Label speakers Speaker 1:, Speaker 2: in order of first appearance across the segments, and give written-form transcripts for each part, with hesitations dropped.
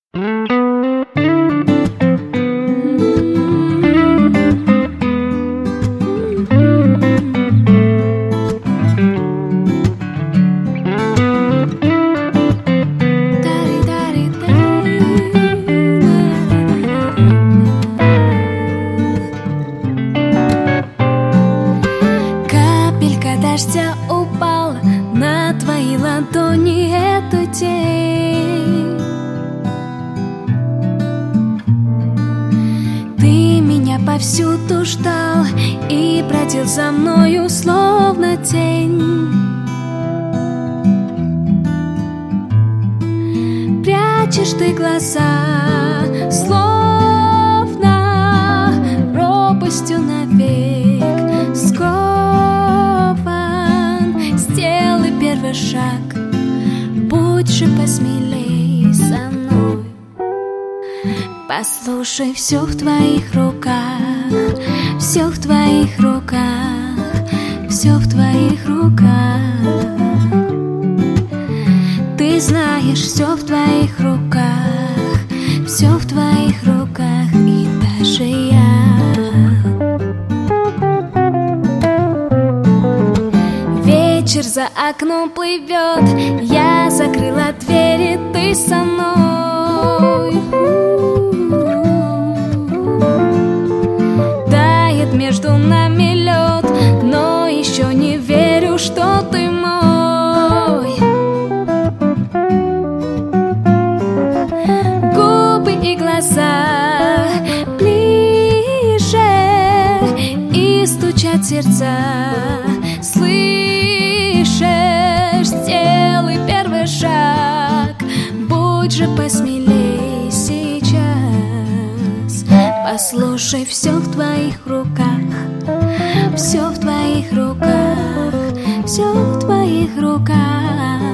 Speaker 1: Капелька дождя упала на твои ладони, эту тень. Ты меня повсюду ждал и бродил за мною, словно тень. Прячешь ты глаза, словно пропастью навек скован. Сделай первый шаг, будь же посмелей со мной. Послушай, все в твоих руках, все в твоих руках, все в твоих руках. Ты знаешь, все в твоих руках, все в твоих руках, и даже я. Вечер за окном плывет, я закрыла двери, ты со мной. Тает между нами лед, но еще не верю, что ты мой. Губы и глаза ближе, и стучат сердца. Слышишь, сделай первый шаг, будь же посмелей сейчас. Послушай, все в твоих руках, все в твоих руках, все в твоих руках.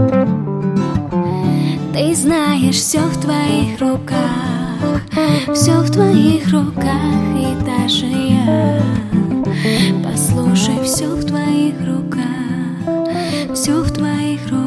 Speaker 1: Ты знаешь, все в твоих руках, все в твоих руках, и даже я. Послушай, все в твоих руках, все в твоих руках.